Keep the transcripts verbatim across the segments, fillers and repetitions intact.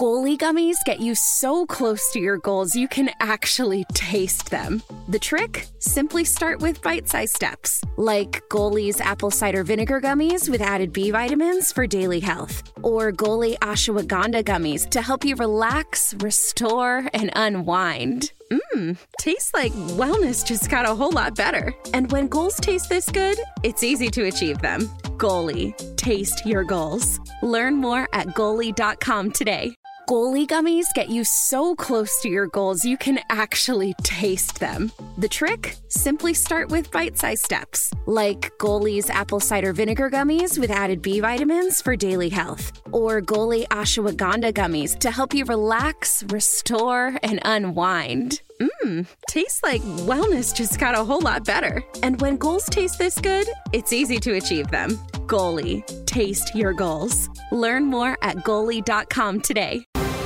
Goalie gummies get you so close to your goals you can actually taste them. The trick? Simply start with bite-sized steps, like Goalie's apple cider vinegar gummies with added B vitamins for daily health, or Goalie ashwagandha gummies to help you relax, restore, and unwind. Mmm, tastes like wellness just got a whole lot better. And when goals taste this good, it's easy to achieve them. Goalie, taste your goals. Learn more at goalie dot com today. Goalie gummies get you so close to your goals you can actually taste them. The trick? Simply start with bite-sized steps, like Goalie's apple cider vinegar gummies with added B vitamins for daily health, or Goalie ashwagandha gummies to help you relax, restore, and unwind. Mmm, tastes like wellness just got a whole lot better. And when goals taste this good, it's easy to achieve them. Goalie, taste your goals. Learn more at goalie dot com today.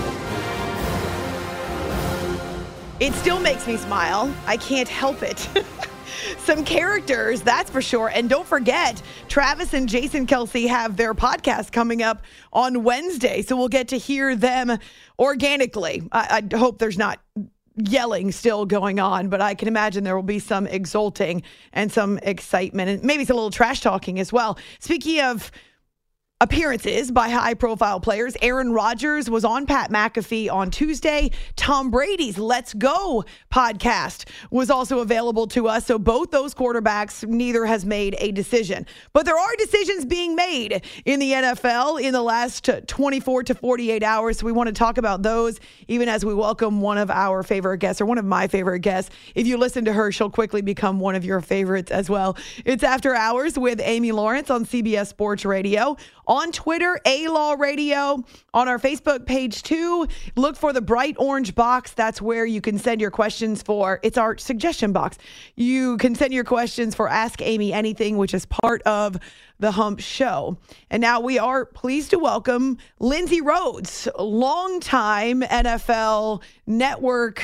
It still makes me smile. I can't help it. Some characters, that's for sure. And don't forget, Travis and Jason Kelce have their podcast coming up on Wednesday. So we'll get to hear them organically. I, I hope there's not yelling still going on, but I can imagine there will be some exulting and some excitement and maybe some little trash talking as well. Speaking of appearances by high-profile players, Aaron Rodgers was on Pat McAfee on Tuesday. Tom Brady's Let's Go podcast was also available to us. So both those quarterbacks, neither has made a decision. But there are decisions being made in the N F L in the last twenty-four to forty-eight hours. So we want to talk about those, even as we welcome one of our favorite guests, or one of my favorite guests. If you listen to her, she'll quickly become one of your favorites as well. It's After Hours with Amy Lawrence on C B S Sports Radio. On Twitter, A-Law Radio. On our Facebook page, too, look for the bright orange box. That's where you can send your questions for. It's our suggestion box. You can send your questions for Ask Amy Anything, which is part of the Hump Show. And now we are pleased to welcome Lindsay Rhodes, longtime N F L Network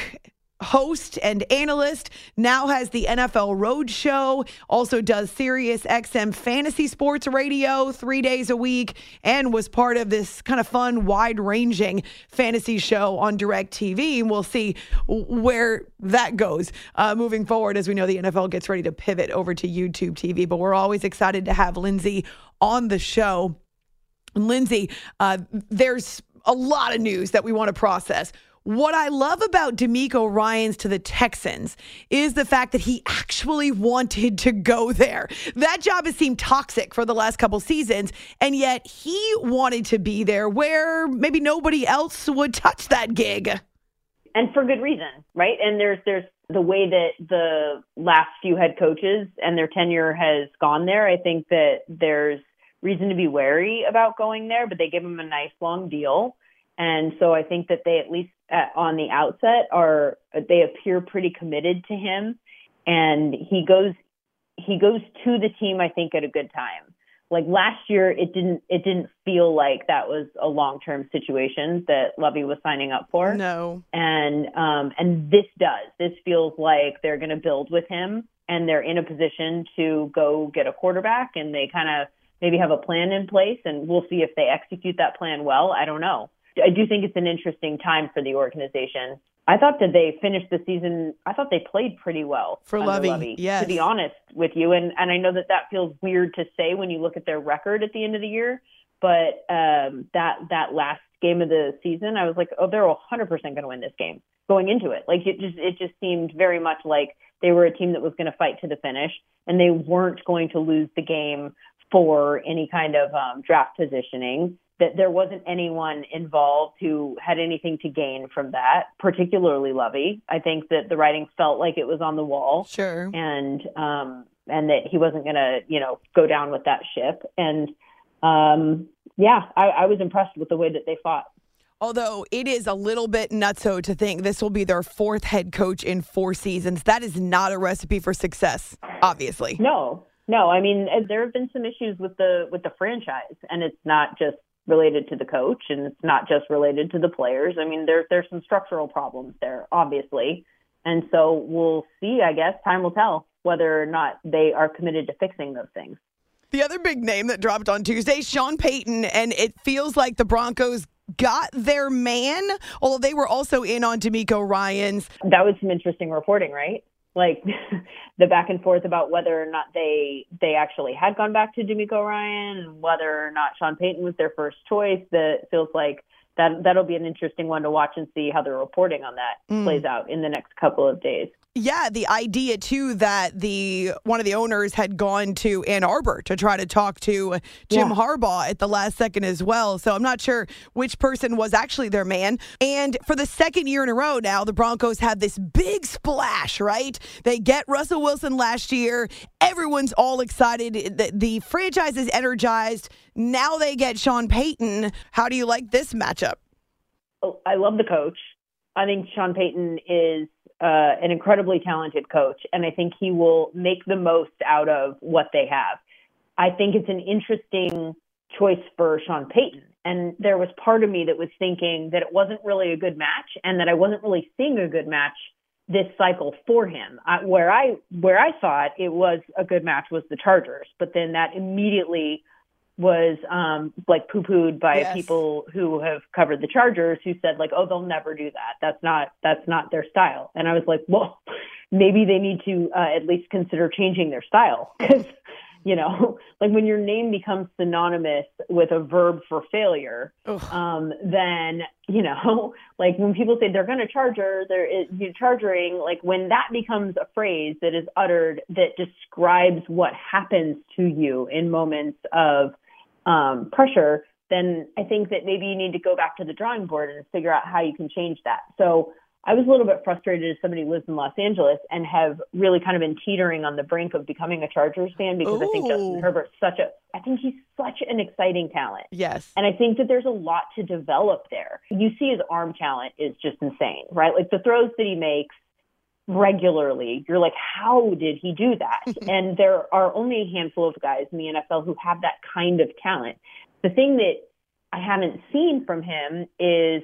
host and analyst, now has the N F L Road Show, also does Sirius X M Fantasy Sports Radio three days a week, and was part of this kind of fun, wide-ranging fantasy show on DirecTV. And we'll see where that goes uh, moving forward, as we know the N F L gets ready to pivot over to YouTube T V. But we're always excited to have Lindsay on the show. Lindsay, uh, there's a lot of news that we want to process. What I love about DeMeco Ryans to the Texans is the fact that he actually wanted to go there. That job has seemed toxic for the last couple seasons, and yet he wanted to be there where maybe nobody else would touch that gig. And for good reason, right? And there's there's the way that the last few head coaches and their tenure has gone there. I think that there's reason to be wary about going there, but they give him a nice long deal. And so I think that they, at least at, on the outset, are they appear pretty committed to him, and he goes he goes to the team, I think, at a good time. Like last year, it didn't it didn't feel like that was a long-term situation that Lovie was signing up for. No, and um, and this does. This feels like they're going to build with him, and they're in a position to go get a quarterback, and they kind of maybe have a plan in place, and we'll see if they execute that plan well. I don't know. I do think it's an interesting time for the organization. I thought that they finished the season, I thought they played pretty well. For Lovie, yes. To be honest with you. And, and I know that that feels weird to say when you look at their record at the end of the year. But um, that that last game of the season, I was like, oh, they're one hundred percent going to win this game going into it. Like it just it just seemed very much like they were a team that was going to fight to the finish, and they weren't going to lose the game for any kind of um, draft positioning. That there wasn't anyone involved who had anything to gain from that, particularly Lovie. I think that the writing felt like it was on the wall. Sure. And um, and that he wasn't going to, you know, go down with that ship. And, um, yeah, I, I was impressed with the way that they fought. Although it is a little bit nutso to think this will be their fourth head coach in four seasons. That is not a recipe for success, obviously. No, no. I mean, there have been some issues with the with the franchise, and it's not just related to the coach, and it's not just related to the players. I mean, there, there's some structural problems there, obviously. And so we'll see, I guess. Time will tell whether or not they are committed to fixing those things. The other big name that dropped on Tuesday, Sean Payton, and it feels like the Broncos got their man, although they were also in on DeMeco Ryans. That was some interesting reporting, right? Like the back and forth about whether or not they they actually had gone back to DeMeco Ryan and whether or not Sean Payton was their first choice. That feels like that that'll be an interesting one to watch and see how the reporting on that mm. plays out in the next couple of days. Yeah, the idea, too, that the one of the owners had gone to Ann Arbor to try to talk to Jim yeah. Harbaugh at the last second as well. So I'm not sure which person was actually their man. And for the second year in a row now, the Broncos have this big splash, right? They get Russell Wilson last year. Everyone's all excited. The, the franchise is energized. Now they get Sean Payton. How do you like this matchup? Oh, I love the coach. I think Sean Payton is Uh, an incredibly talented coach, and I think he will make the most out of what they have. I think it's an interesting choice for Sean Payton, and there was part of me that was thinking that it wasn't really a good match and that I wasn't really seeing a good match this cycle for him. I, where I where I thought it was a good match was the Chargers, but then that immediately was um, like poo-pooed by yes. people who have covered the Chargers who said like, oh, they'll never do that. That's not, that's not their style. And I was like, well, maybe they need to uh, at least consider changing their style. Because, you know, like when your name becomes synonymous with a verb for failure, um, then, you know, like when people say they're going to charger, they're you're chargering, like when that becomes a phrase that is uttered that describes what happens to you in moments of um, pressure, then I think that maybe you need to go back to the drawing board and figure out how you can change that. So I was a little bit frustrated as somebody who lives in Los Angeles and have really kind of been teetering on the brink of becoming a Chargers fan because Ooh. I think Justin Herbert's such a, I think he's such an exciting talent. Yes. And I think that there's a lot to develop there. You see his arm talent is just insane, right? Like the throws that he makes regularly, you're like, how did he do that? And there are only a handful of guys in the N F L who have that kind of talent. The thing that I haven't seen from him is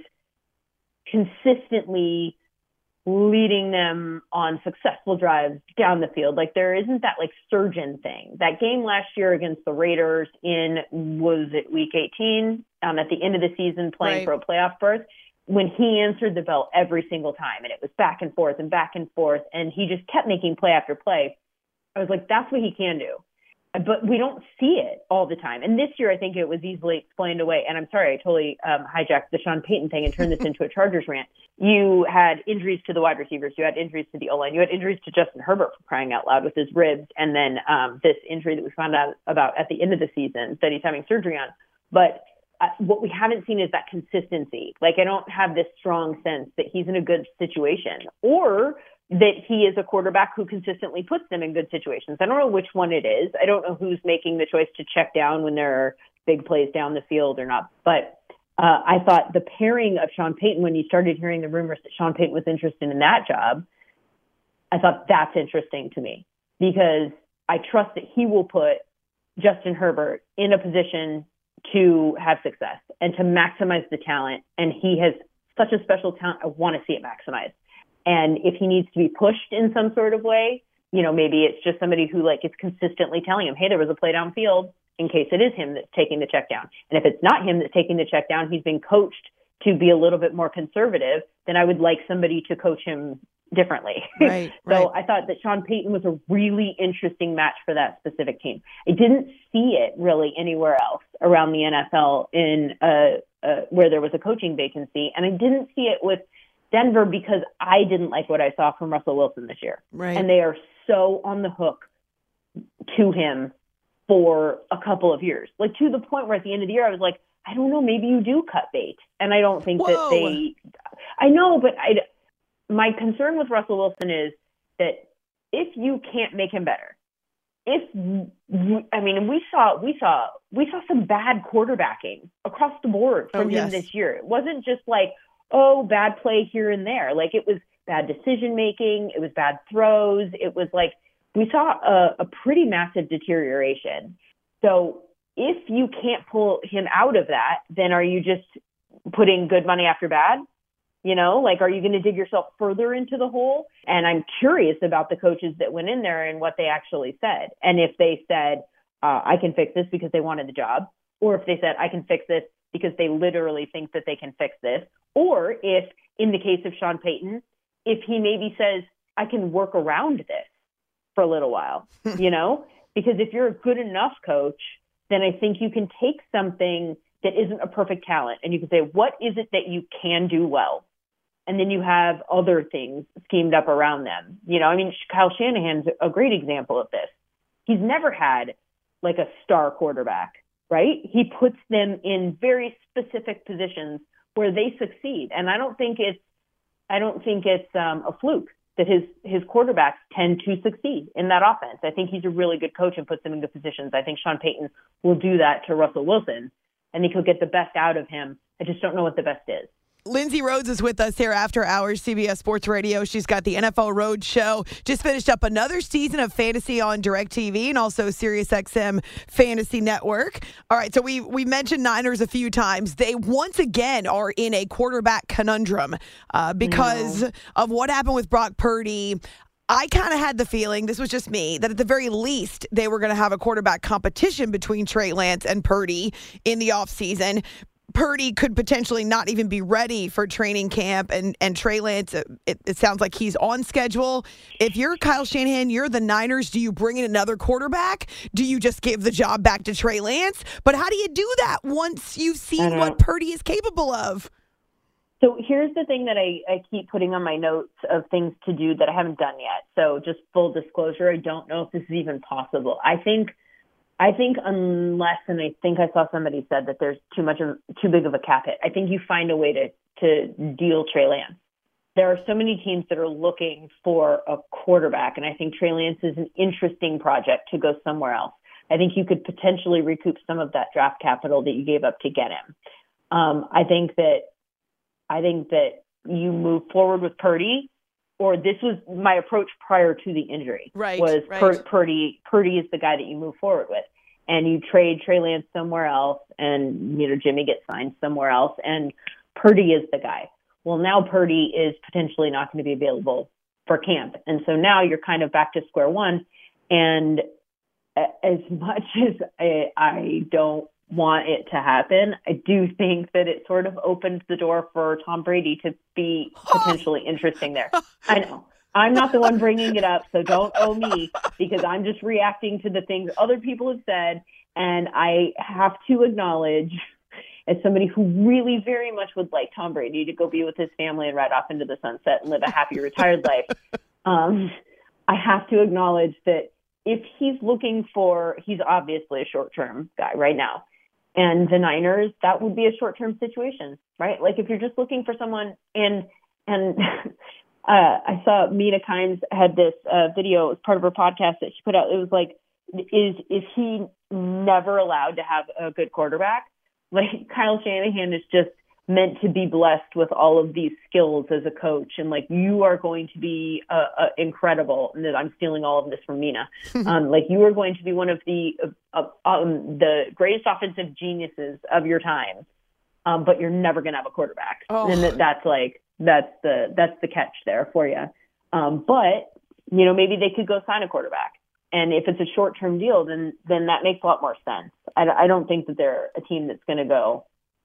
consistently leading them on successful drives down the field. Like there isn't that like surgeon thing. That game last year against the Raiders in, was it week eighteen, um, at the end of the season playing right. for a playoff berth, when he answered the bell every single time and it was back and forth and back and forth and he just kept making play after play. I was like, that's what he can do. But we don't see it all the time. And this year, I think it was easily explained away. And I'm sorry, I totally um, hijacked the Sean Payton thing and turned this into a Chargers rant. You had injuries to the wide receivers. You had injuries to the O-line. You had injuries to Justin Herbert for crying out loud with his ribs. And then um, this injury that we found out about at the end of the season that he's having surgery on. But uh, what we haven't seen is that consistency. Like, I don't have this strong sense that he's in a good situation or that he is a quarterback who consistently puts them in good situations. I don't know which one it is. I don't know who's making the choice to check down when there are big plays down the field or not. But uh, I thought the pairing of Sean Payton, when you started hearing the rumors that Sean Payton was interested in that job, I thought that's interesting to me because I trust that he will put Justin Herbert in a position to have success and to maximize the talent. And he has such a special talent. I want to see it maximized. And if he needs to be pushed in some sort of way, you know, maybe it's just somebody who like is consistently telling him, hey, there was a play downfield in case it is him that's taking the check down. And if it's not him that's taking the check down, he's been coached to be a little bit more conservative, then I would like somebody to coach him differently. Right, so right. I thought that Sean Payton was a really interesting match for that specific team. I didn't see it really anywhere else around the N F L in uh, uh, where there was a coaching vacancy. And I didn't see it with Denver because I didn't like what I saw from Russell Wilson this year. Right. And they are so on the hook to him for a couple of years. Like to the point where at the end of the year, I was like, I don't know, maybe you do cut bait. And I don't think Whoa. that they, I know, but I, my concern with Russell Wilson is that if you can't make him better, if, I mean, we saw, we saw, we saw some bad quarterbacking across the board from oh, him yes. this year. It wasn't just like, oh, bad play here and there. Like it was bad decision making. It was bad throws. It was like, we saw a, a pretty massive deterioration. So if you can't pull him out of that, then are you just putting good money after bad? You know, like, are you going to dig yourself further into the hole? And I'm curious about the coaches that went in there and what they actually said. And if they said, uh, I can fix this because they wanted the job, or if they said, I can fix this because they literally think that they can fix this. Or if, in the case of Sean Payton, if he maybe says, I can work around this for a little while, you know? Because if you're a good enough coach, then I think you can take something that isn't a perfect talent and you can say, what is it that you can do well? And then you have other things schemed up around them. You know, I mean, Kyle Shanahan's a great example of this. He's never had like a star quarterback, right? He puts them in very specific positions where they succeed. And I don't think it's, I don't think it's um, a fluke that his, his quarterbacks tend to succeed in that offense. I think he's a really good coach and puts them in good positions. I think Sean Payton will do that to Russell Wilson. I think he'll get the best out of him. I just don't know what the best is. Lindsay Rhodes is with us here after hours, C B S Sports Radio. She's got the N F L Road Show. Just finished up another season of fantasy on DirecTV and also SiriusXM Fantasy Network. All right, so we we mentioned Niners a few times. They once again are in a quarterback conundrum uh, because no. of what happened with Brock Purdy. I kind of had the feeling, this was just me, that at the very least they were going to have a quarterback competition between Trey Lance and Purdy in the offseason. Purdy could potentially not even be ready for training camp, and, and Trey Lance, it, it sounds like he's on schedule. If you're Kyle Shanahan, you're the Niners, do you bring in another quarterback? Do you just give the job back to Trey Lance? But how do you do that once you've seen what Purdy is capable of? So here's the thing that I, I keep putting on my notes of things to do that I haven't done yet. So just full disclosure, I don't know if this is even possible. I think I think unless, and I think I saw somebody said that there's too much of too big of a cap hit, I think you find a way to, to deal Trey Lance. There are so many teams that are looking for a quarterback, and I think Trey Lance is an interesting project to go somewhere else. I think you could potentially recoup some of that draft capital that you gave up to get him. Um, I think that I think that you move forward with Purdy, or this was my approach prior to the injury. Right, was right. Pur- Purdy. Purdy is the guy that you move forward with, and you trade Trey Lance somewhere else, and you know Jimmy gets signed somewhere else, and Purdy is the guy. Well, now Purdy is potentially not going to be available for camp, and so now you're kind of back to square one. And as much as I, I don't want it to happen, I do think that it sort of opens the door for Tom Brady to be potentially interesting there. I know. I'm not the one bringing it up, so don't owe me, because I'm just reacting to the things other people have said. And I have to acknowledge, as somebody who really very much would like Tom Brady to go be with his family and ride off into the sunset and live a happy retired life, um, I have to acknowledge that if he's looking for, he's obviously a short-term guy right now. And the Niners, that would be a short-term situation, right? Like if you're just looking for someone, and and uh, I saw Mina Kimes had this uh, video, it was part of her podcast that she put out. It was like, is is he never allowed to have a good quarterback? Like Kyle Shanahan is just meant to be blessed with all of these skills as a coach, and like you are going to be uh, uh, incredible. And I'm stealing all of this from Mina. Um, like you are going to be one of the uh, um, the greatest offensive geniuses of your time, um, but you're never going to have a quarterback. Oh. And that, that's like that's the that's the catch there for you. Um, but you know maybe they could go sign a quarterback, and if it's a short term deal, then then that makes a lot more sense. I, I don't think that they're a team that's going to go.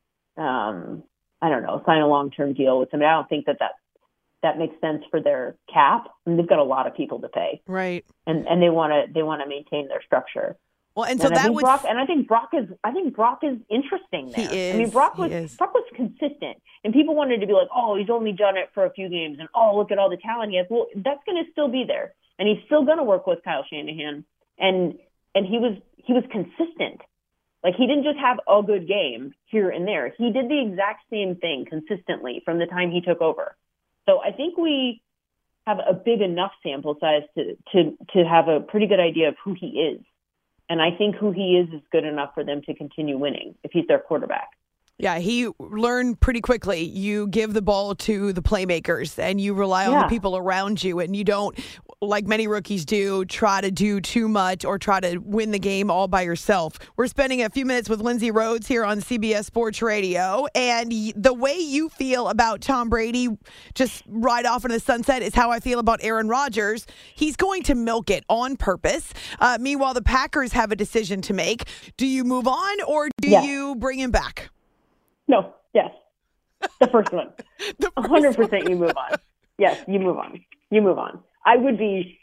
Um, I don't know, sign a long-term deal with them. I don't think that that, that makes sense for their cap. I mean, they've got a lot of people to pay, right? And and they want to they want to maintain their structure. Well, and so and that I think would, Brock, and I think Brock is I think Brock is interesting there. He is. I mean, Brock was Brock was consistent, and people wanted to be like, oh, he's only done it for a few games, and oh, look at all the talent he has. Well, that's going to still be there, and he's still going to work with Kyle Shanahan, and and he was he was consistent. Like, he didn't just have a good game here and there. He did the exact same thing consistently from the time he took over. So I think we have a big enough sample size to, to, to have a pretty good idea of who he is. And I think who he is is good enough for them to continue winning if he's their quarterback. Yeah, he learned pretty quickly. You give the ball to the playmakers and you rely on yeah. the people around you, and you don't, like many rookies do, try to do too much or try to win the game all by yourself. We're spending a few minutes with Lindsay Rhodes here on C B S Sports Radio, and the way you feel about Tom Brady just right off into the sunset is how I feel about Aaron Rodgers. He's going to milk it on purpose. Uh, meanwhile, the Packers have a decision to make. Do you move on or do yeah. you bring him back? No, yes. The first one. The A first hundred percent one. you move on. Yes, you move on. You move on. I would be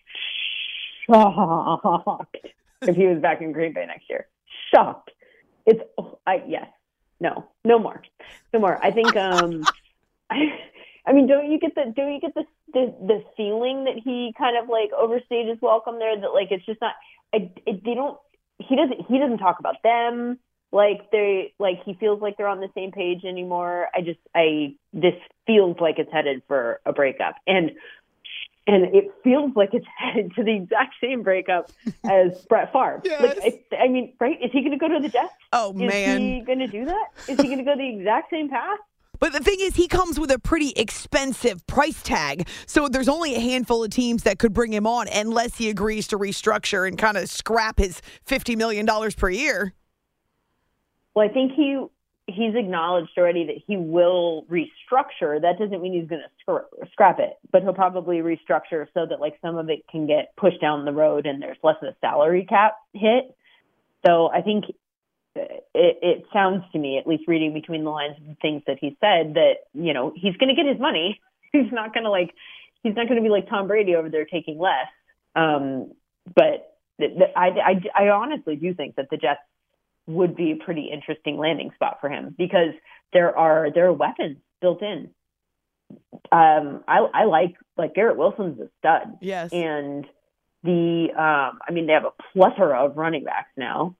shocked if he was back in Green Bay next year. Shocked. It's, oh, I, yes. No, no more. No more. I think, um, I, I mean, don't you get the, don't you get the, the, the feeling that he kind of like overstayed his welcome there? That like, it's just not, I, it, they don't, he doesn't, he doesn't talk about them. Like they, like he feels like they're on the same page anymore. I just, I, this feels like it's headed for a breakup, and and it feels like it's headed to the exact same breakup as Brett Favre. Yes. Like, I, I mean, right? Is he going to go to the Jets? Oh, is man. he going to do that? Is he going to go the exact same path? But the thing is, he comes with a pretty expensive price tag. So there's only a handful of teams that could bring him on unless he agrees to restructure and kind of scrap his fifty million dollars per year. Well, I think he he's acknowledged already that he will restructure. That doesn't mean he's going to scra- scrap it, but he'll probably restructure so that like some of it can get pushed down the road and there's less of a salary cap hit. So I think it, it sounds to me, at least reading between the lines of the things that he said, that, you know, he's going to get his money. He's not going to like, he's not going to be like Tom Brady over there taking less. Um, but the, the, I, I, I honestly do think that the Jets would be a pretty interesting landing spot for him because there are there are weapons built in. Um, I, I like like Garrett Wilson's a stud. Yes, and the um, I mean they have a plethora of running backs now,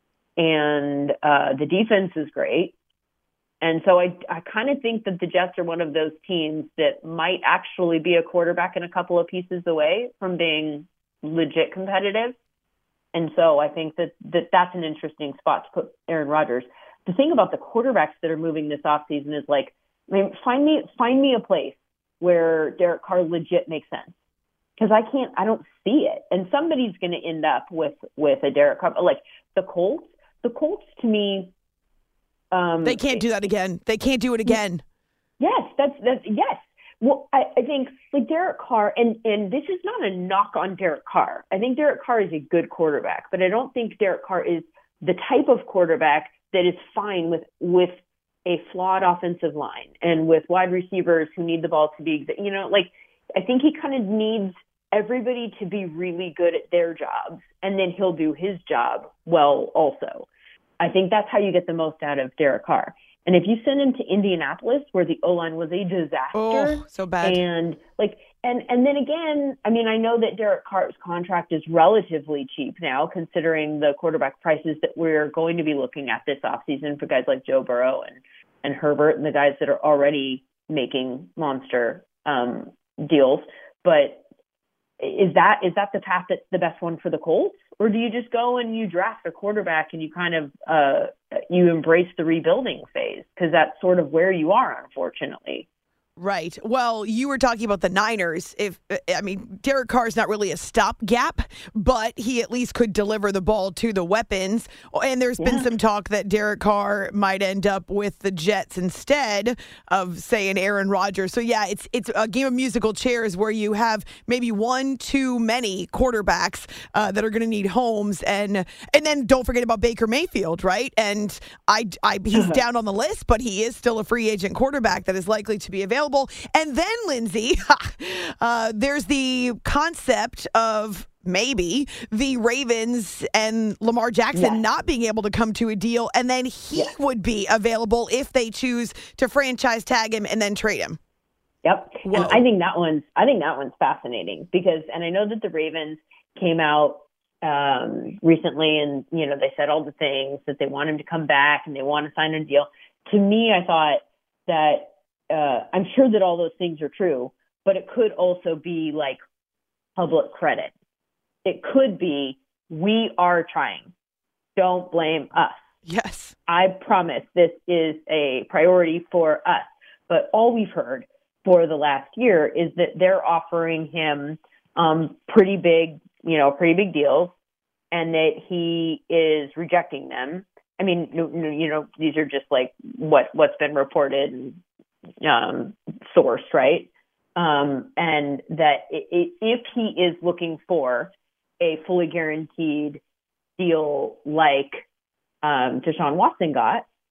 and uh, the defense is great. And so I I kind of think that the Jets are one of those teams that might actually be a quarterback and a couple of pieces away from being legit competitive. And so I think that, that that's an interesting spot to put Aaron Rodgers. The thing about the quarterbacks that are moving this offseason is like, I mean, find me find me a place where Derek Carr legit makes sense. Because I can't, I don't see it. And somebody's going to end up with, with a Derek Carr. Like the Colts, the Colts to me. Um, they can't do that again. They can't do it again. Yes, that's, that's yes. Well, I, I think like Derek Carr, and, and this is not a knock on Derek Carr. I think Derek Carr is a good quarterback, but I don't think Derek Carr is the type of quarterback that is fine with with a flawed offensive line and with wide receivers who need the ball to be, you know, like I think he kind of needs everybody to be really good at their jobs, and then he'll do his job well also. I think that's how you get the most out of Derek Carr. And if you send him to Indianapolis, where the O-line was a disaster, oh, so bad, and like, and and then again, I mean, I know that Derek Carr's contract is relatively cheap now, considering the quarterback prices that we're going to be looking at this offseason for guys like Joe Burrow and and Herbert and the guys that are already making monster um, deals. But is that is that the path that's the best one for the Colts? Or do you just go and you draft a quarterback and you kind of uh, you embrace the rebuilding phase? Because that's sort of where you are, unfortunately. Right. Well, you were talking about the Niners. If I mean, Derek Carr is not really a stopgap, but he at least could deliver the ball to the weapons. And there's yeah. been some talk that Derek Carr might end up with the Jets instead of, say, an Aaron Rodgers. So, yeah, it's it's a game of musical chairs where you have maybe one too many quarterbacks uh, that are going to need homes. And and then don't forget about Baker Mayfield, right? And I, I he's down on the list, but he is still a free agent quarterback that is likely to be available. And then, Lindsay, uh, there's the concept of maybe the Ravens and Lamar Jackson yes. not being able to come to a deal, and then he yes. would be available if they choose to franchise tag him and then trade him. Yep. Whoa. And I think that one's I think that one's fascinating because, and I know that the Ravens came out um, recently and, you know, they said all the things that they want him to come back and they want to sign a deal. To me, I thought that Uh, I'm sure that all those things are true, but it could also be like public credit. It could be, we are trying. Don't blame us. Yes. I promise this is a priority for us. But all we've heard for the last year is that they're offering him um, pretty big, you know, pretty big deals, and that he is rejecting them. I mean, you know, these are just like what, what's been reported and um, source, right? Um, and that it, it, if he is looking for a fully guaranteed deal like um, Deshaun Watson got,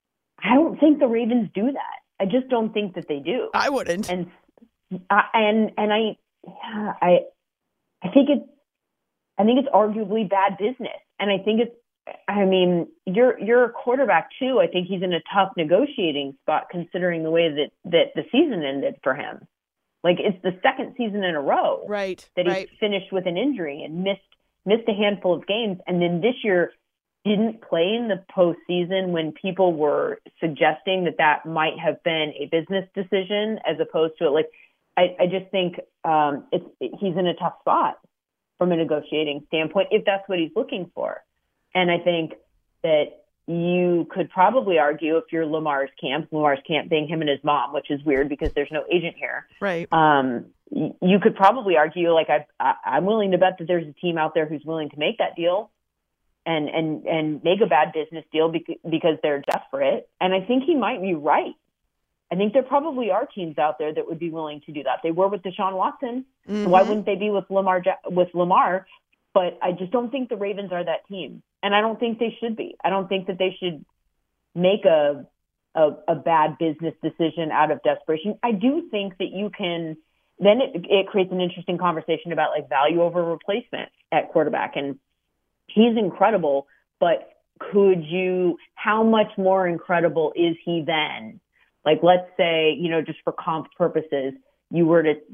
I don't think the Ravens do that. I just don't think that they do. I wouldn't. And uh, and and I yeah, I I think it's I think it's arguably bad business. And I think it's I mean, you're you're a quarterback too. I think he's in a tough negotiating spot considering the way that, that the season ended for him. Like, it's the second season in a row right, that he's right. finished with an injury and missed missed a handful of games. And then this year didn't play in the postseason when people were suggesting that that might have been a business decision as opposed to it. Like, I, I just think um, it's it, he's in a tough spot from a negotiating standpoint if that's what he's looking for. And I think that you could probably argue if you're Lamar's camp, Lamar's camp being him and his mom, which is weird because there's no agent here. Right. Um, you could probably argue, like, I, I, I'm willing to bet that there's a team out there who's willing to make that deal and, and, and make a bad business deal because, because they're desperate. And I think he might be right. I think there probably are teams out there that would be willing to do that. They were with Deshaun Watson. Mm-hmm. Why wouldn't they be with Lamar, with Lamar? But I just don't think the Ravens are that team. And I don't think they should be. I don't think that they should make a, a a bad business decision out of desperation. I do think that you can, then it, it creates an interesting conversation about like value over replacement at quarterback. And he's incredible, but could you, how much more incredible is he then? Like, let's say, you know, just for comp purposes, you were to,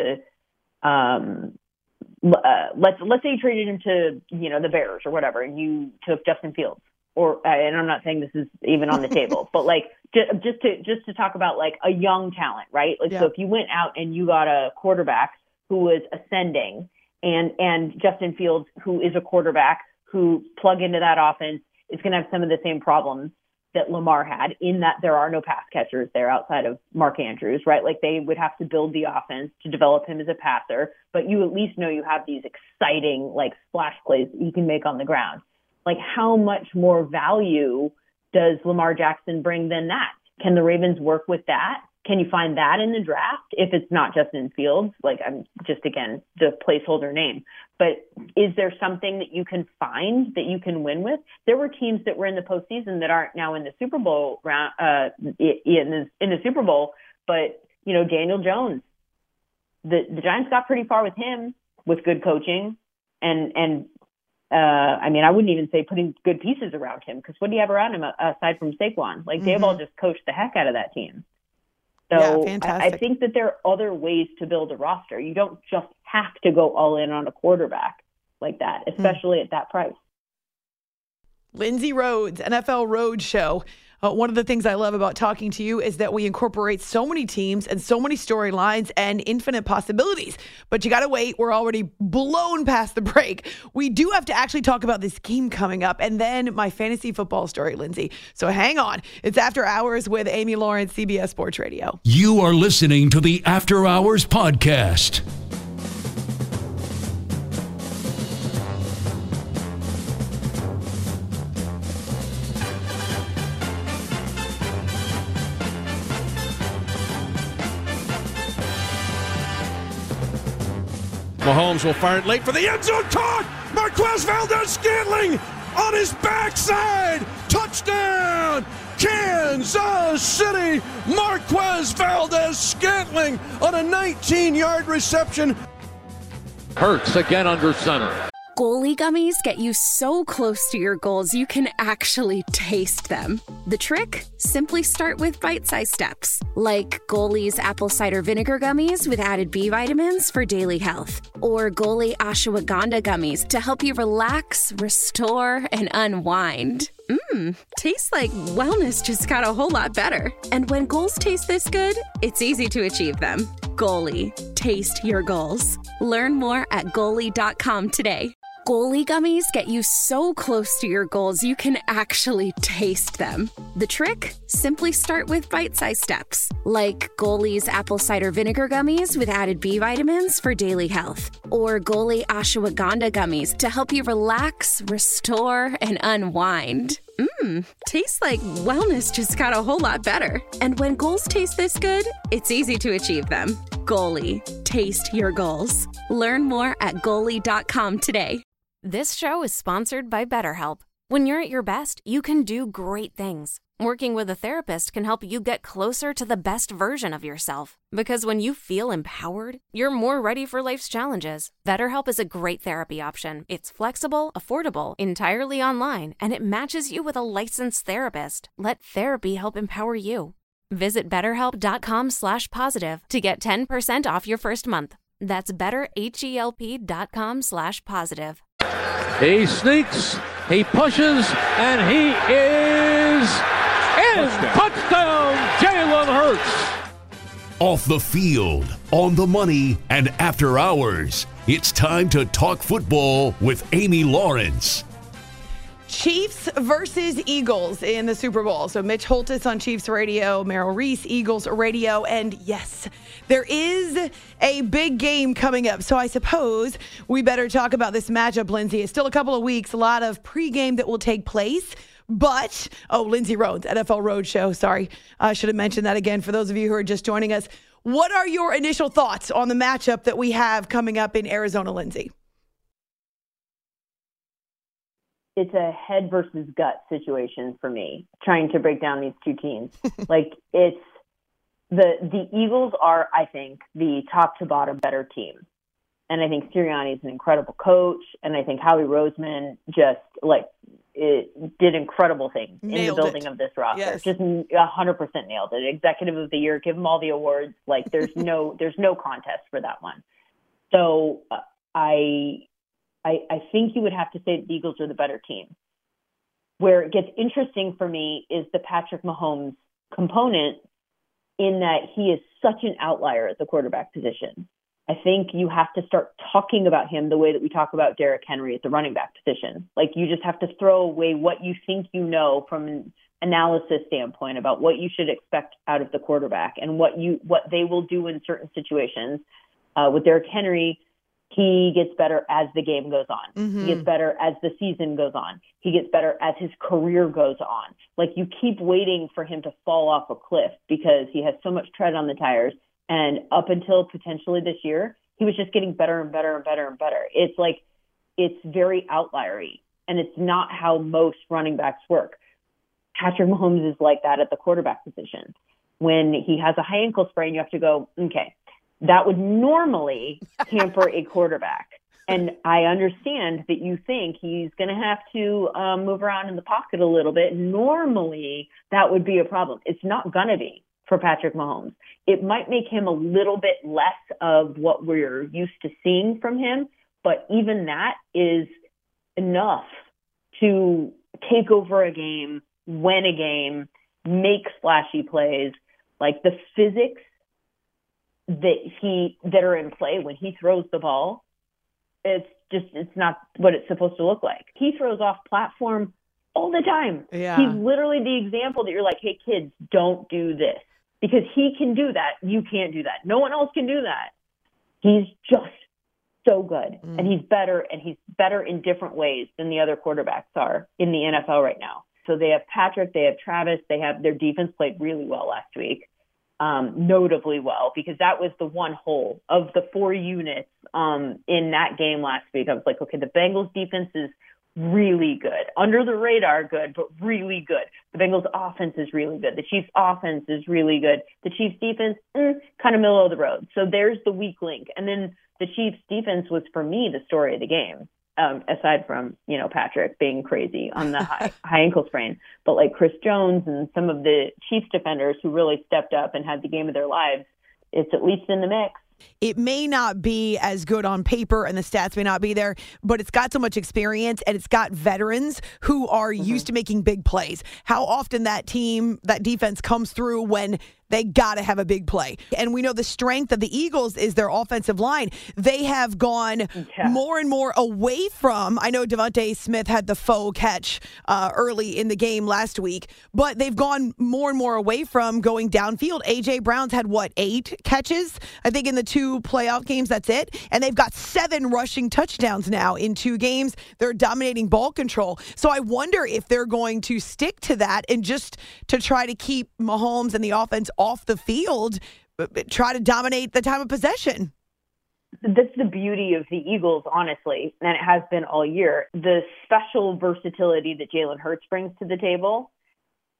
to um, Uh, let's let's say you traded him to, you know, the Bears or whatever, and you took Justin Fields, or and I'm not saying this is even on the table, but like just, just to just to talk about like a young talent, right? Like, yeah. So if you went out and you got a quarterback who was ascending, and and Justin Fields, who is a quarterback who plug into that offense, is going to have some of the same problems that Lamar had, in that there are no pass catchers there outside of Mark Andrews, right? Like, they would have to build the offense to develop him as a passer, but you at least know you have these exciting, like, splash plays that you can make on the ground. Like, how much more value does Lamar Jackson bring than that? Can the Ravens work with that? Can you find that in the draft if it's not Justin Fields? Like, I'm just, again, the placeholder name. But is there something that you can find that you can win with? There were teams that were in the postseason that aren't now in the Super Bowl round, uh, in the, in the Super Bowl. But, you know, Daniel Jones, the, the Giants got pretty far with him with good coaching. And, and uh, I mean, I wouldn't even say putting good pieces around him, because what do you have around him aside from Saquon? Like, mm-hmm. Daboll just coached the heck out of that team. So yeah, I, I think that there are other ways to build a roster. You don't just have to go all in on a quarterback like that, especially mm. at that price. Lindsay Rhodes, N F L Roadshow. Uh, one of the things I love about talking to you is that we incorporate so many teams and so many storylines and infinite possibilities. But you got to wait. We're already blown past the break. We do have to actually talk about this game coming up and then my fantasy football story, Lindsay. So hang on. It's After Hours with Amy Lawrence, C B S Sports Radio. You are listening to the After Hours podcast. Mahomes will fire it late for the end zone. Caught! Marquez Valdes-Scantling on his backside. Touchdown! Kansas City. Marquez Valdes-Scantling on a nineteen-yard reception. Hurts again under center. Goalie gummies get you so close to your goals you can actually taste them. The trick? Simply start with bite-sized steps, like Goalie's apple cider vinegar gummies with added B vitamins for daily health, or Goalie ashwagandha gummies to help you relax, restore, and unwind. Mmm, tastes like wellness just got a whole lot better. And when goals taste this good, it's easy to achieve them. Goalie, taste your goals. Learn more at goalie dot com today. Goalie gummies get you so close to your goals you can actually taste them. The trick? Simply start with bite-sized steps, like Goalie's apple cider vinegar gummies with added B vitamins for daily health, or Goalie ashwagandha gummies to help you relax, restore, and unwind. Mmm, tastes like wellness just got a whole lot better. And when goals taste this good, it's easy to achieve them. Goalie, taste your goals. Learn more at goalie dot com today. This show is sponsored by BetterHelp. When you're at your best, you can do great things. Working with a therapist can help you get closer to the best version of yourself. Because when you feel empowered, you're more ready for life's challenges. BetterHelp is a great therapy option. It's flexible, affordable, entirely online, and it matches you with a licensed therapist. Let therapy help empower you. Visit betterhelp.com slash positive to get ten percent off your first month. That's betterhelp.com slash positive. He sneaks, he pushes, and he is in. Touchdown, Touchdown Jalen Hurts. Off the field, on the money, and after hours, it's time to talk football with Amy Lawrence. Chiefs versus Eagles in the Super Bowl. So Mitch Holtis on Chiefs radio, Merrill Reese, Eagles radio. And yes, there is a big game coming up. So I suppose we better talk about this matchup, Lindsay. It's still a couple of weeks, a lot of pregame that will take place. But, oh, Lindsay Rhodes, N F L Roadshow. Sorry, I should have mentioned that again for those of you who are just joining us. What are your initial thoughts on the matchup that we have coming up in Arizona, Lindsay? It's a head versus gut situation for me, trying to break down these two teams. Like, it's the the Eagles are, I think, the top to bottom better team. And I think Sirianni is an incredible coach. And I think Howie Roseman just, like, it did incredible things nailed in the building it. Of this roster. Yes. Just one hundred percent nailed it. Executive of the year, give them all the awards. Like, there's no there's no contest for that one. So uh, I... I, I think you would have to say the Eagles are the better team. Where it gets interesting for me is the Patrick Mahomes component, in that he is such an outlier at the quarterback position. I think you have to start talking about him the way that we talk about Derrick Henry at the running back position. Like, you just have to throw away what you think you know from an analysis standpoint about what you should expect out of the quarterback and what you what they will do in certain situations. Uh, with Derrick Henry, he gets better as the game goes on. Mm-hmm. He gets better as the season goes on. He gets better as his career goes on. Like, you keep waiting for him to fall off a cliff because he has so much tread on the tires. And up until potentially this year, he was just getting better and better and better and better. It's like, it's very outliery, and it's not how most running backs work. Patrick Mahomes is like that at the quarterback position. When he has a high ankle sprain, you have to go, okay, that would normally hamper a quarterback. And I understand that you think he's going to have to um, move around in the pocket a little bit. Normally, that would be a problem. It's not going to be for Patrick Mahomes. It might make him a little bit less of what we're used to seeing from him, but even that is enough to take over a game, win a game, make splashy plays. Like, the physics that he that are in play when he throws the ball, it's just it's not what it's supposed to look like. He throws off platform all the time. Yeah. He's literally the example that you're like, hey, kids, don't do this. Because he can do that. You can't do that. No one else can do that. He's just so good. Mm. And he's better, and he's better in different ways than the other quarterbacks are in the N F L right now. So they have Patrick, they have Travis, they have their defense played really well last week. Um, notably well, because that was the one hole of the four units um, in that game last week. I was like, okay, the Bengals defense is really good, under the radar good, but really good. The Bengals offense is really good. The Chiefs offense is really good. The Chiefs defense, eh, kind of middle of the road. So there's the weak link. And then the Chiefs defense was, for me, the story of the game. Um, aside from, you know, Patrick being crazy on the high, high ankle sprain, but like Chris Jones and some of the Chiefs defenders who really stepped up and had the game of their lives, it's at least in the mix. It may not be as good on paper and the stats may not be there, but it's got so much experience and it's got veterans who are mm-hmm. used to making big plays. How often that team, that defense comes through when they got to have a big play. And we know the strength of the Eagles is their offensive line. They have gone yeah. more and more away from, I know Devontae Smith had the faux catch uh, early in the game last week, but they've gone more and more away from going downfield. A J. Brown's had, what, eight catches? I think in the two playoff games, that's it. And they've got seven rushing touchdowns now in two games. They're dominating ball control. So I wonder if they're going to stick to that and just to try to keep Mahomes and the offense off the field, try to dominate the time of possession. That's the beauty of the Eagles, honestly, and it has been all year. The special versatility that Jalen Hurts brings to the table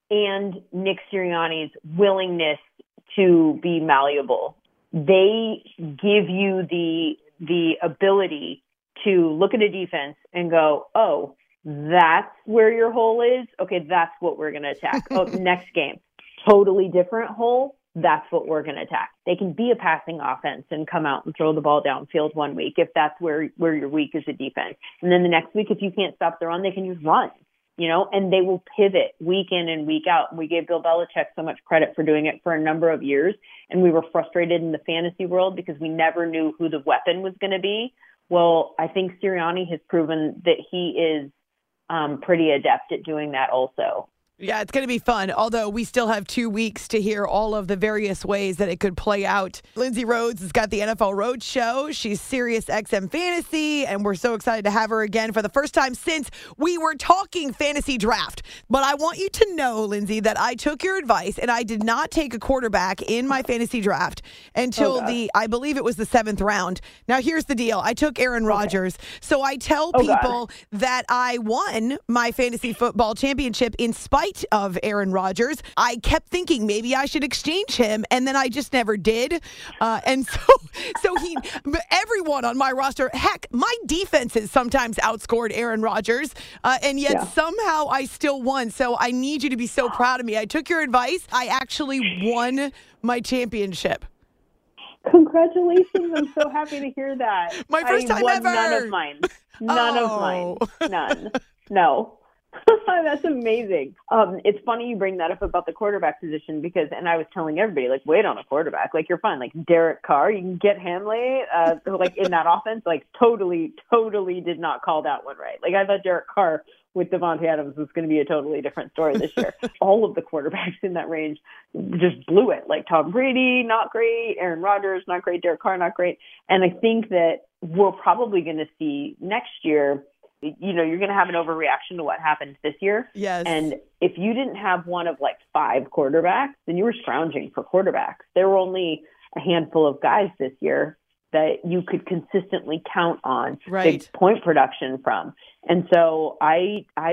and Nick Sirianni's willingness to be malleable. They give you the the ability to look at a defense and go, oh, that's where your hole is? Okay, that's what we're going to attack. Oh, next game, totally different hole. That's what we're going to attack. They can be a passing offense and come out and throw the ball downfield one week if that's where, where you're weak as a defense. And then the next week, if you can't stop the run, they can use run, you know, and they will pivot week in and week out. We gave Bill Belichick so much credit for doing it for a number of years, and we were frustrated in the fantasy world because we never knew who the weapon was going to be. Well, I think Sirianni has proven that he is um, pretty adept at doing that also. Yeah, it's going to be fun, although we still have two weeks to hear all of the various ways that it could play out. Lindsay Rhodes has got the N F L Road Show. She's Sirius X M Fantasy, and we're so excited to have her again for the first time since we were talking fantasy draft. But I want you to know, Lindsay, that I took your advice, and I did not take a quarterback in my fantasy draft until oh, the, I believe it was the seventh round. Now, here's the deal. I took Aaron Rodgers, okay. so I tell oh, people God. that I won my fantasy football championship in spite of Aaron Rodgers. I kept thinking maybe I should exchange him, and then I just never did. Uh, and so, so he, everyone on my roster, heck, my defenses sometimes outscored Aaron Rodgers, uh, and yet yeah. somehow I still won. So I need you to be so proud of me. I took your advice. I actually won my championship. Congratulations. I'm so happy to hear that. My first I time won ever. None of mine. None oh. of mine. None. No. That's amazing. Um, it's funny you bring that up about the quarterback position because, and I was telling everybody, like, wait on a quarterback. Like, you're fine. Like, Derek Carr, you can get Hanley, uh, like, in that offense, like, totally, totally did not call that one right. Like, I thought Derek Carr with Devontae Adams was going to be a totally different story this year. All of the quarterbacks in that range just blew it. Like, Tom Brady, not great. Aaron Rodgers, not great. Derek Carr, not great. And I think that we're probably going to see next year, you know, you're going to have an overreaction to what happened this year. Yes. And if you didn't have one of like five quarterbacks, then you were scrounging for quarterbacks. There were only a handful of guys this year that you could consistently count on right. big point production from. And so I, I,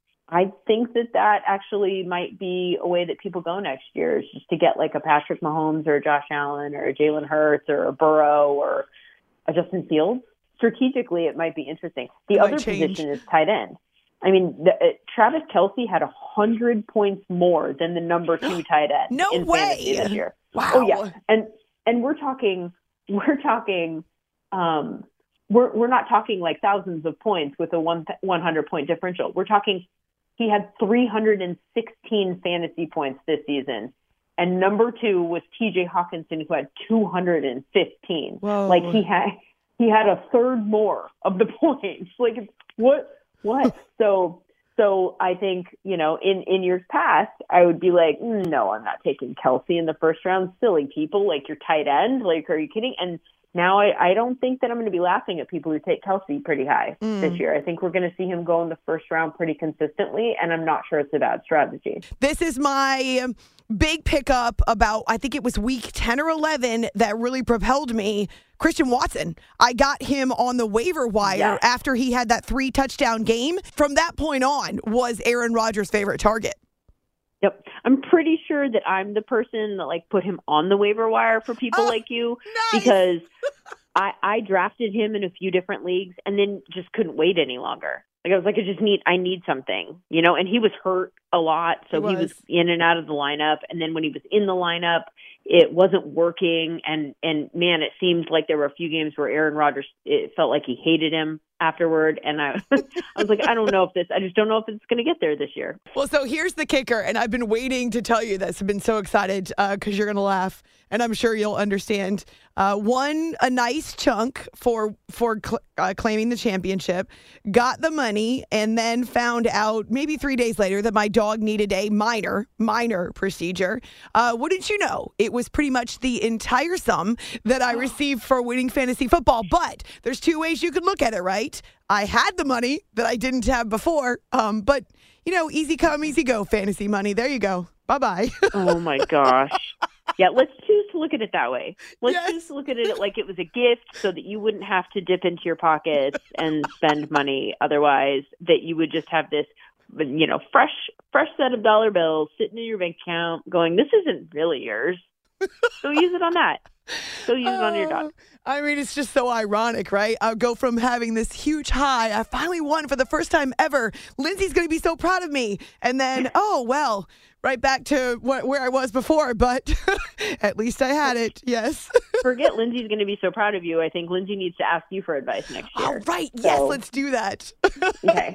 I think that that actually might be a way that people go next year, is just to get like a Patrick Mahomes or a Josh Allen or a Jalen Hurts or a Burrow or a Justin Fields. Strategically, it might be interesting. The it other position is tight end. I mean, the, uh, Travis Kelce had one hundred points more than the number two tight end no in way. fantasy this year. Wow. Oh, yeah. And and we're talking, we're talking, um, we're we're not talking like thousands of points with a one one hundred point differential. We're talking he had three hundred sixteen fantasy points this season. And number two was T J Hawkinson, who had two hundred fifteen. Whoa. Like he had... He had a third more of the points. Like, what? What? So, so I think, you know, in, in years past, I would be like, no, I'm not taking Kelce in the first round. Silly people, like your tight end. Like, are you kidding? And now I, I don't think that I'm going to be laughing at people who take Kelce pretty high mm. this year. I think we're going to see him go in the first round pretty consistently, and I'm not sure it's a bad strategy. This is my big pickup about, I think it was week ten or eleven that really propelled me. Christian Watson. I got him on the waiver wire yeah. after he had that three touchdown game. From that point on, was Aaron Rodgers' favorite target. Yep. I'm pretty sure that I'm the person that like put him on the waiver wire for people oh, like you nice. because I, I drafted him in a few different leagues and then just couldn't wait any longer. Like I was like, I just need, I need something, you know, and he was hurt a lot. So he was. he was in and out of the lineup. And then when he was in the lineup, it wasn't working. And, and man, it seemed like there were a few games where Aaron Rodgers, it felt like he hated him afterward. And I, I was like, I don't know if this, I just don't know if it's going to get there this year. Well, so here's the kicker. And I've been waiting to tell you this. I've been so excited uh, because you're going to laugh. And I'm sure you'll understand. Uh, won a nice chunk for for cl- uh, claiming the championship, got the money, and then found out maybe three days later that my dog needed a minor, minor procedure. Uh, wouldn't you know? It was pretty much the entire sum that I received for winning fantasy football. But there's two ways you could look at it, right? I had the money that I didn't have before, um, but, you know, easy come, easy go, fantasy money. There you go. Bye-bye. Oh, my gosh. Yeah, let's choose to look at it that way. Let's yes. choose to look at it like it was a gift so that you wouldn't have to dip into your pockets and spend money otherwise, that you would just have this you know, fresh, fresh set of dollar bills sitting in your bank account going, this isn't really yours. Go use it on that. Go use it on your dog. I mean, it's just so ironic, right? I'll go from having this huge high. I finally won for the first time ever. Lindsay's going to be so proud of me. And then, oh, well, right back to wh- where I was before. But at least I had it. Yes. Forget Lindsay's going to be so proud of you. I think Lindsay needs to ask you for advice next year. All right. Yes, so, let's do that. Okay.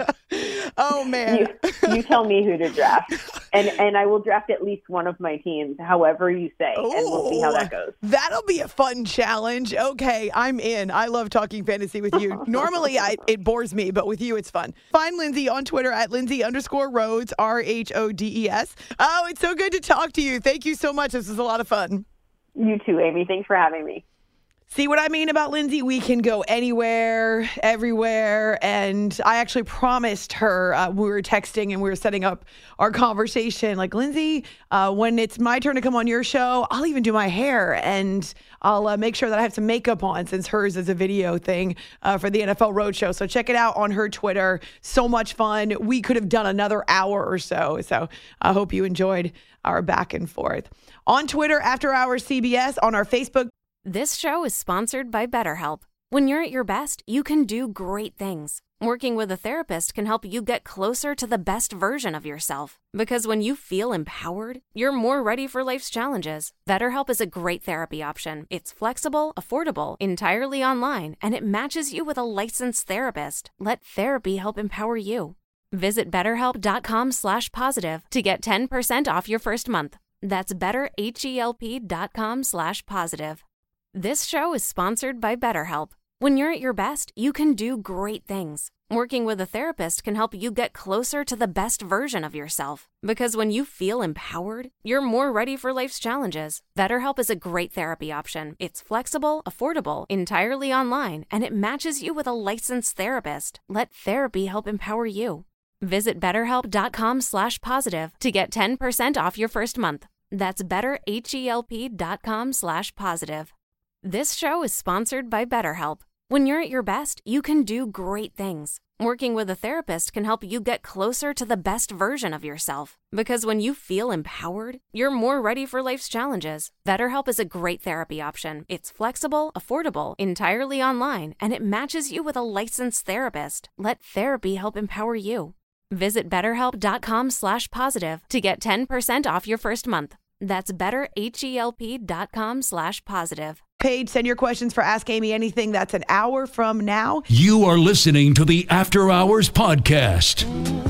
Oh, man. You, you tell me who to draft. And and I will draft at least one of my teams, however you say. Ooh, and we'll see how that goes. That'll be a fun challenge. Okay, I'm in. I love talking fantasy with you. Normally, I, it bores me, but with you, it's fun. Find Lindsay on Twitter at Lindsay underscore Rhodes, R H O D E S. Oh, it's so good to talk to you. Thank you so much. This was a lot of fun. You too, Amy. Thanks for having me. See what I mean about Lindsay? We can go anywhere, everywhere. And I actually promised her, uh, we were texting and we were setting up our conversation. Like, Lindsay, uh, when it's my turn to come on your show, I'll even do my hair. And I'll uh, make sure that I have some makeup on, since hers is a video thing uh, for the N F L Roadshow. So check it out on her Twitter. So much fun. We could have done another hour or so. So I hope you enjoyed our back and forth. On Twitter, After Hours C B S, on our Facebook. This show is sponsored by BetterHelp. When you're at your best, you can do great things. Working with a therapist can help you get closer to the best version of yourself. Because when you feel empowered, you're more ready for life's challenges. BetterHelp is a great therapy option. It's flexible, affordable, entirely online, and it matches you with a licensed therapist. Let therapy help empower you. Visit betterhelp.com slash positive to get ten percent off your first month. That's betterhelp.com slash positive. This show is sponsored by BetterHelp. When you're at your best, you can do great things. Working with a therapist can help you get closer to the best version of yourself. Because when you feel empowered, you're more ready for life's challenges. BetterHelp is a great therapy option. It's flexible, affordable, entirely online, and it matches you with a licensed therapist. Let therapy help empower you. Visit betterhelp.com slash positive to get ten percent off your first month. That's betterhelp.com slash positive. This show is sponsored by BetterHelp. When you're at your best, you can do great things. Working with a therapist can help you get closer to the best version of yourself. Because when you feel empowered, you're more ready for life's challenges. BetterHelp is a great therapy option. It's flexible, affordable, entirely online, and it matches you with a licensed therapist. Let therapy help empower you. Visit betterhelp.com slash positive to get ten percent off your first month. That's betterhelp.com slash positive. Page, send your questions for Ask Amy Anything. That's an hour from now. You are listening to the After Hours Podcast.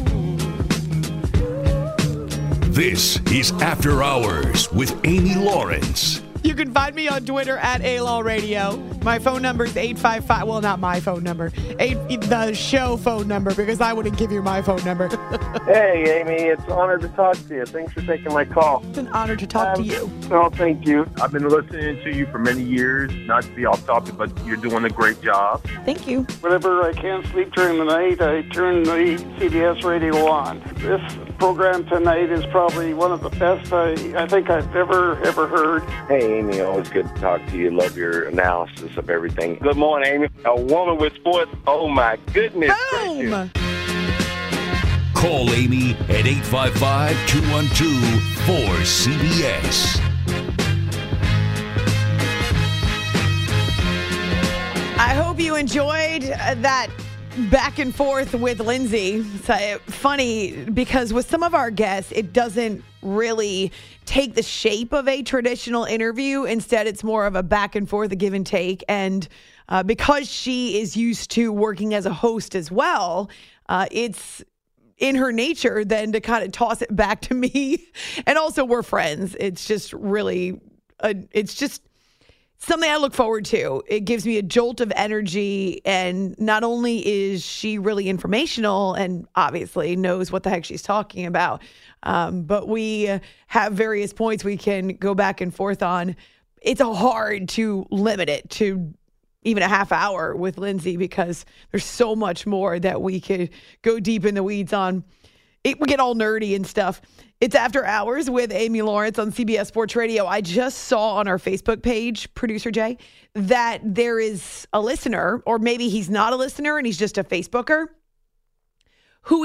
This is After Hours with Amy Lawrence. You can find me on Twitter at A L O Radio. My phone number is eight five five. Well, not my phone number. Eight, the show phone number, because I wouldn't give you my phone number. Hey, Amy. It's an honor to talk to you. Thanks for taking my call. It's an honor to talk um, to you. Oh, thank you. I've been listening to you for many years. Not to be off topic, but you're doing a great job. Thank you. Whenever I can't sleep during the night, I turn the C B S radio on. This program tonight is probably one of the best I, I think I've ever, ever heard. Hey, Amy. Always good to talk to you. Love your analysis of everything. Good morning, Amy. A woman with sports. Oh, my goodness. Boom! Call Amy at eight five five, two one two, four C B S. I hope you enjoyed that back and forth with Lindsay. It's uh, funny because with some of our guests, it doesn't really take the shape of a traditional interview. Instead, it's more of a back and forth, a give and take. And uh, because she is used to working as a host as well, uh, it's in her nature then to kind of toss it back to me. And also, we're friends. It's just really, a, it's just something I look forward to. It gives me a jolt of energy. And not only is she really informational and obviously knows what the heck she's talking about, um, but we have various points we can go back and forth on. It's hard to limit it to even a half hour with Lindsay because there's so much more that we could go deep in the weeds on. It, we get all nerdy and stuff. It's After Hours with Amy Lawrence on C B S Sports Radio. I just saw on our Facebook page, Producer Jay, that there is a listener, or maybe he's not a listener and he's just a Facebooker, who is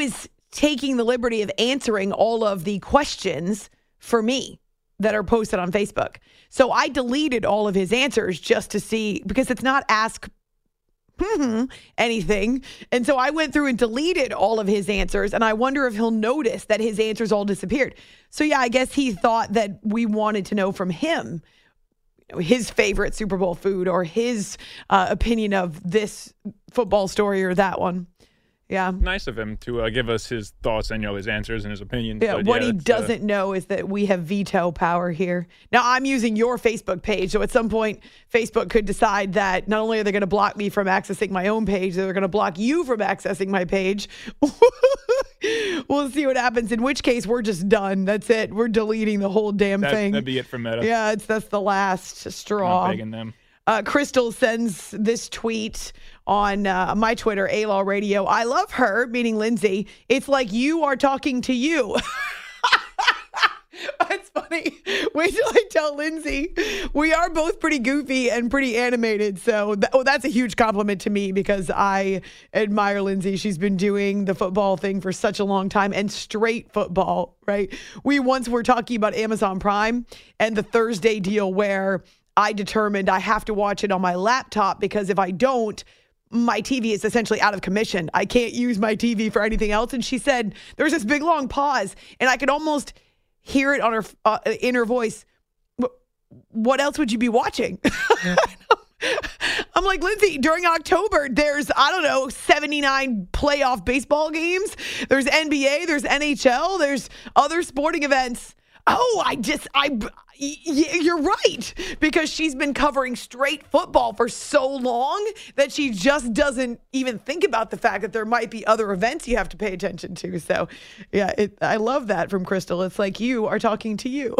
taking the liberty of answering all of the questions for me that are posted on Facebook. So I deleted all of his answers just to see, because it's not ask anything. And so I went through and deleted all of his answers, and I wonder if he'll notice that his answers all disappeared. So yeah, I guess he thought that we wanted to know from him, you know, his favorite Super Bowl food or his uh, opinion of this football story or that one. Yeah. Nice of him to uh, give us his thoughts and, you know, his answers and his opinions. Yeah, but what yeah, he doesn't uh, know is that we have veto power here. Now, I'm using your Facebook page, so at some point, Facebook could decide that not only are they going to block me from accessing my own page, they're going to block you from accessing my page. We'll see what happens, in which case we're just done. That's it. We're deleting the whole damn that, thing. That'd be it for Meta. Yeah, it's that's the last straw. Not begging them. Uh, Crystal sends this tweet on uh, my Twitter, A-Law Radio. I love her, meaning Lindsay. It's like you are talking to you. That's funny. Wait till I tell Lindsay. We are both pretty goofy and pretty animated. So th- oh, that's a huge compliment to me, because I admire Lindsay. She's been doing the football thing for such a long time, and straight football, right? We once were talking about Amazon Prime and the Thursday deal where I determined I have to watch it on my laptop, because if I don't, my T V is essentially out of commission. I can't use my T V for anything else. And she said, there's this big long pause, and I could almost hear it on her uh, in her voice. What else would you be watching? I'm like, Lindsay, during October, there's, I don't know, seventy-nine playoff baseball games. There's N B A, there's N H L, there's other sporting events. Oh, I just, I, you're right. Because she's been covering straight football for so long that she just doesn't even think about the fact that there might be other events you have to pay attention to. So, yeah, it, I love that from Crystal. It's like you are talking to you.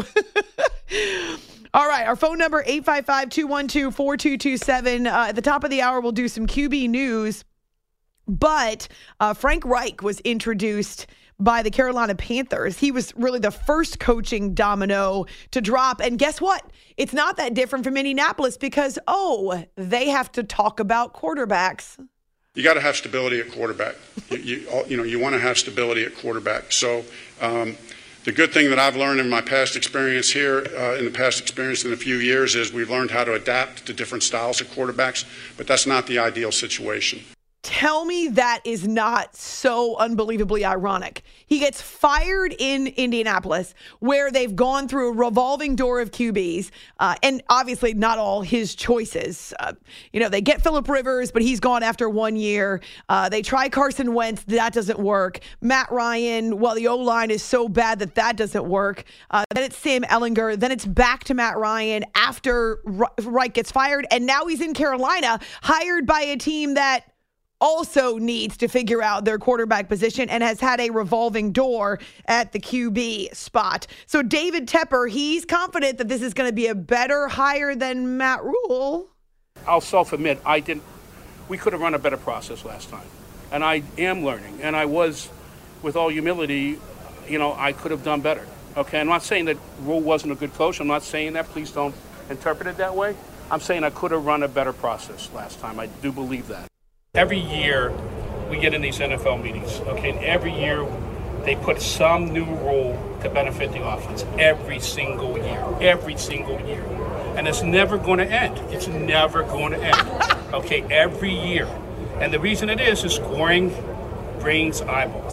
All right, our phone number, eight five five, two one two, four two two seven. Uh, at the top of the hour, we'll do some Q B news. But uh, Frank Reich was introduced by the Carolina Panthers. He was really the first coaching domino to drop. And guess what? It's not that different from Indianapolis, because, oh, they have to talk about quarterbacks. You got to have stability at quarterback. you, you, you know, you want to have stability at quarterback. So um, the good thing that I've learned in my past experience here, uh, in the past experience in a few years, is we've learned how to adapt to different styles of quarterbacks, but that's not the ideal situation. Tell me that is not so unbelievably ironic. He gets fired in Indianapolis, where they've gone through a revolving door of Q Bs, uh, and obviously not all his choices. Uh, you know, they get Phillip Rivers, but he's gone after one year. Uh, they try Carson Wentz. That doesn't work. Matt Ryan, well, the O-line is so bad that that doesn't work. Uh, then it's Sam Ehlinger. Then it's back to Matt Ryan after Reich gets fired. And now he's in Carolina, hired by a team that also needs to figure out their quarterback position and has had a revolving door at the Q B spot. So David Tepper, he's confident that this is going to be a better hire than Matt Rule. I'll self-admit, I didn't. We could have run a better process last time. And I am learning. And I was, with all humility, you know, I could have done better. Okay, I'm not saying that Rule wasn't a good coach. I'm not saying that. Please don't interpret it that way. I'm saying I could have run a better process last time. I do believe that. Every year we get in these N F L meetings, okay, and every year they put some new rule to benefit the offense. Every single year, every single year. And it's never going to end. It's never going to end, okay, every year. And the reason it is is scoring brings eyeballs.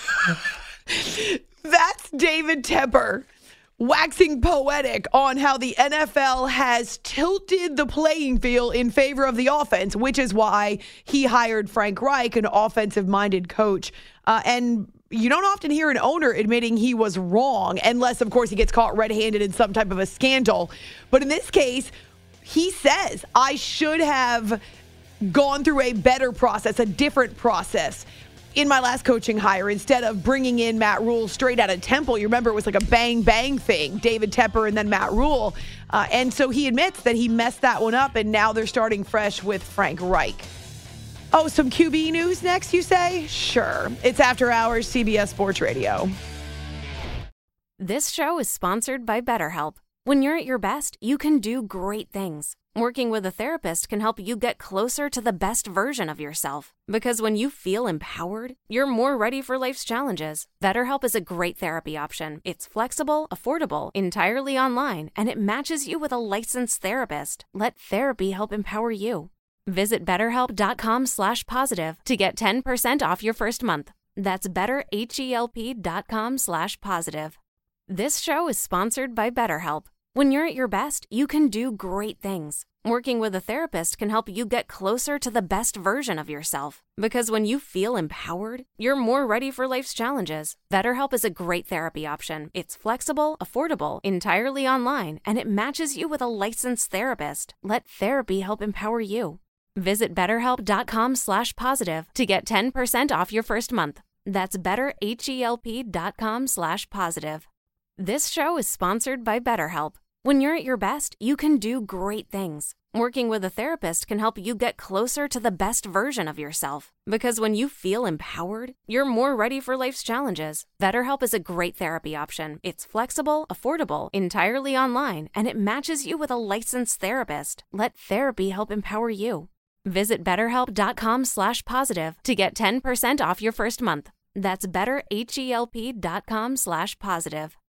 That's David Tepper, waxing poetic on how the N F L has tilted the playing field in favor of the offense, which is why he hired Frank Reich, an offensive-minded coach. Uh, and you don't often hear an owner admitting he was wrong, unless, of course, he gets caught red-handed in some type of a scandal. But in this case, he says, I should have gone through a better process, a different process. In my last coaching hire, instead of bringing in Matt Rule straight out of Temple, you remember it was like a bang-bang thing, David Tepper and then Matt Rule. Uh, and so he admits that he messed that one up, and now they're starting fresh with Frank Reich. Oh, some Q B news next, you say? Sure. It's After Hours, C B S Sports Radio. This show is sponsored by BetterHelp. When you're at your best, you can do great things. Working with a therapist can help you get closer to the best version of yourself. Because when you feel empowered, you're more ready for life's challenges. BetterHelp is a great therapy option. It's flexible, affordable, entirely online, and it matches you with a licensed therapist. Let therapy help empower you. Visit betterhelp.com slash positive to get ten percent off your first month. That's betterhelp.com slash positive. This show is sponsored by BetterHelp. When you're at your best, you can do great things. Working with a therapist can help you get closer to the best version of yourself. Because when you feel empowered, you're more ready for life's challenges. BetterHelp is a great therapy option. It's flexible, affordable, entirely online, and it matches you with a licensed therapist. Let therapy help empower you. Visit betterhelp.com slash positive to get ten percent off your first month. That's betterhelp.com slash positive. This show is sponsored by BetterHelp. When you're at your best, you can do great things. Working with a therapist can help you get closer to the best version of yourself. Because when you feel empowered, you're more ready for life's challenges. BetterHelp is a great therapy option. It's flexible, affordable, entirely online, and it matches you with a licensed therapist. Let therapy help empower you. Visit betterhelp.com slash positive to get ten percent off your first month. That's betterhelp.com slash positive.